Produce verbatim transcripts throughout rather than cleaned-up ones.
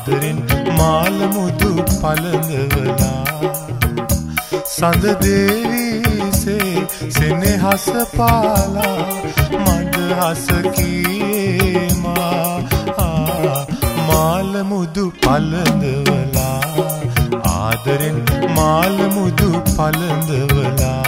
ආදරෙන් මාල මුදු පළඳවලා සඳ දේවිසේ සෙනෙහස පාලා මඳහස කී මා මාල මුදු පළඳවලා ආදරෙන් මාල මුදු පළඳවලා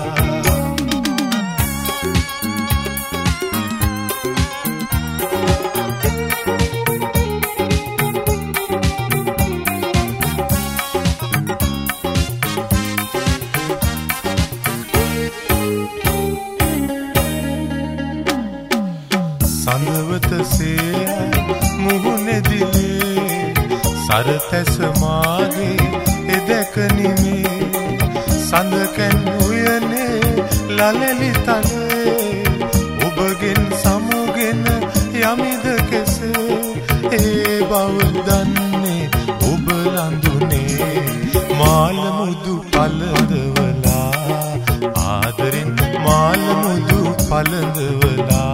සඳවත සේ මුහුණෙදිලේ සරතැස මාගේ එදැක නිමේ සඳකැන් උයනේ ලලලි තලේ ඔබගෙන් සමුගෙන යමිද කෙසේ ඒ බව දන්නේ ඔබ ලඳුනේ මාල මුදු පළඳවලා ආදරෙන් මාල මුදු පළඳවලා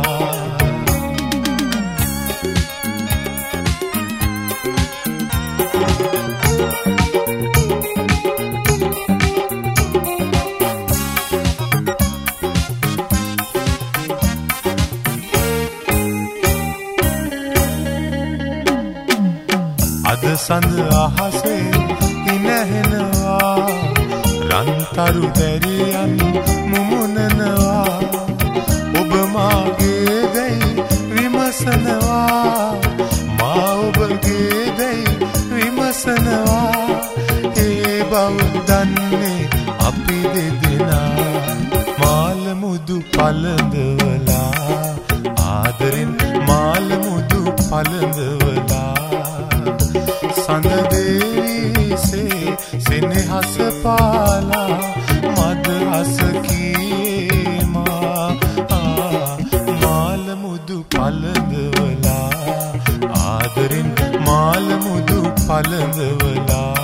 අද සඳ අහසේ ඉනහෙනවා රන්තරු දැරියන් මුමුණනවා ඔබ මාගේ දැයි විමසනවා මා ඔබගේ දැයි විමසනවා ඒ බව දන්නේ අපි දෙදෙනා මාල මුදු පළඳවලා ආදරෙන් මාල මුදු පළඳවලා සඳ දේවිසේ සෙනෙහස පාලා මදහස කී මා මාල මුදු පළඳවලා ආදරෙන් මාල මුදු පළඳවලා